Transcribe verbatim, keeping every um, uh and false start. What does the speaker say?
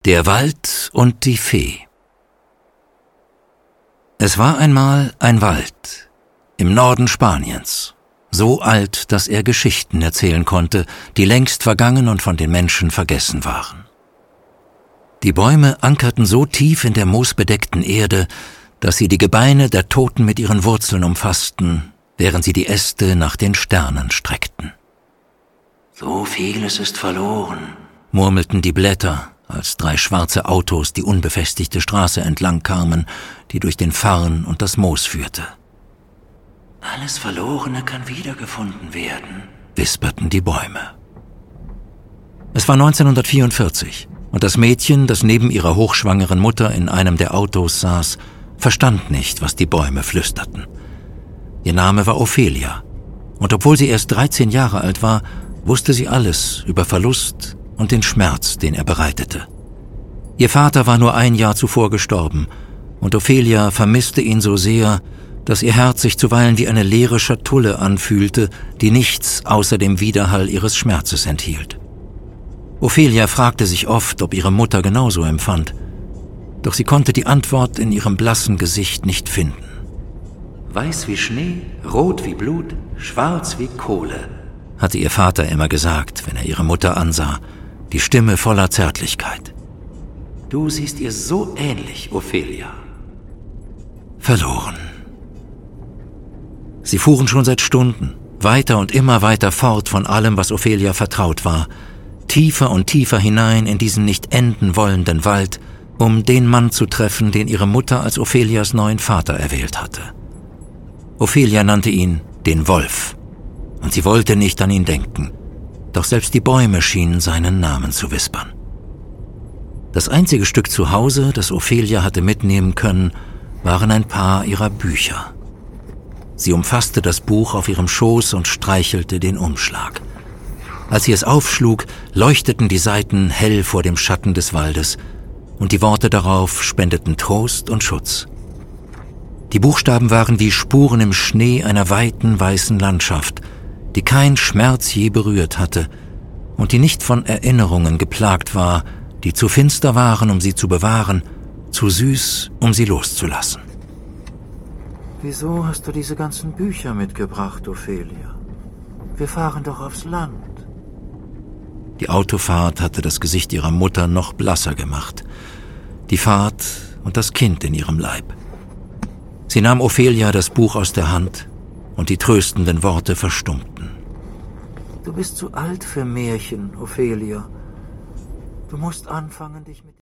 Der Wald und die Fee. Es war einmal ein Wald im Norden Spaniens, so alt, dass er Geschichten erzählen konnte, die längst vergangen und von den Menschen vergessen waren. Die Bäume ankerten so tief in der moosbedeckten Erde, dass sie die Gebeine der Toten mit ihren Wurzeln umfassten, während sie die Äste nach den Sternen streckten. »So vieles ist verloren«, murmelten die Blätter, als drei schwarze Autos die unbefestigte Straße entlang kamen, die durch den Farn und das Moos führte. »Alles Verlorene kann wiedergefunden werden«, wisperten die Bäume. Es war neunzehnhundertvierundvierzig, und das Mädchen, das neben ihrer hochschwangeren Mutter in einem der Autos saß, verstand nicht, was die Bäume flüsterten. Ihr Name war Ophelia, und obwohl sie erst dreizehn Jahre alt war, wusste sie alles über Verlust und den Schmerz, den er bereitete. Ihr Vater war nur ein Jahr zuvor gestorben, und Ophelia vermisste ihn so sehr, dass ihr Herz sich zuweilen wie eine leere Schatulle anfühlte, die nichts außer dem Widerhall ihres Schmerzes enthielt. Ophelia fragte sich oft, ob ihre Mutter genauso empfand, doch sie konnte die Antwort in ihrem blassen Gesicht nicht finden. »Weiß wie Schnee, rot wie Blut, schwarz wie Kohle«, hatte ihr Vater immer gesagt, wenn er ihre Mutter ansah, die Stimme voller Zärtlichkeit. »Du siehst ihr so ähnlich, Ophelia.« Verloren. Sie fuhren schon seit Stunden, weiter und immer weiter fort von allem, was Ophelia vertraut war, tiefer und tiefer hinein in diesen nicht enden wollenden Wald, um den Mann zu treffen, den ihre Mutter als Ophelias neuen Vater erwählt hatte. Ophelia nannte ihn den Wolf, und sie wollte nicht an ihn denken, doch selbst die Bäume schienen seinen Namen zu wispern. Das einzige Stück zu Hause, das Ophelia hatte mitnehmen können, waren ein paar ihrer Bücher. Sie umfasste das Buch auf ihrem Schoß und streichelte den Umschlag. Als sie es aufschlug, leuchteten die Seiten hell vor dem Schatten des Waldes, und die Worte darauf spendeten Trost und Schutz. Die Buchstaben waren wie Spuren im Schnee einer weiten, weißen Landschaft, die kein Schmerz je berührt hatte und die nicht von Erinnerungen geplagt war, die zu finster waren, um sie zu bewahren, zu süß, um sie loszulassen. »Wieso hast du diese ganzen Bücher mitgebracht, Ophelia? Wir fahren doch aufs Land.« Die Autofahrt hatte das Gesicht ihrer Mutter noch blasser gemacht. Die Fahrt und das Kind in ihrem Leib. Sie nahm Ophelia das Buch aus der Hand, und die tröstenden Worte verstummten. »Du bist zu alt für Märchen, Ophelia. Du musst anfangen, dich mit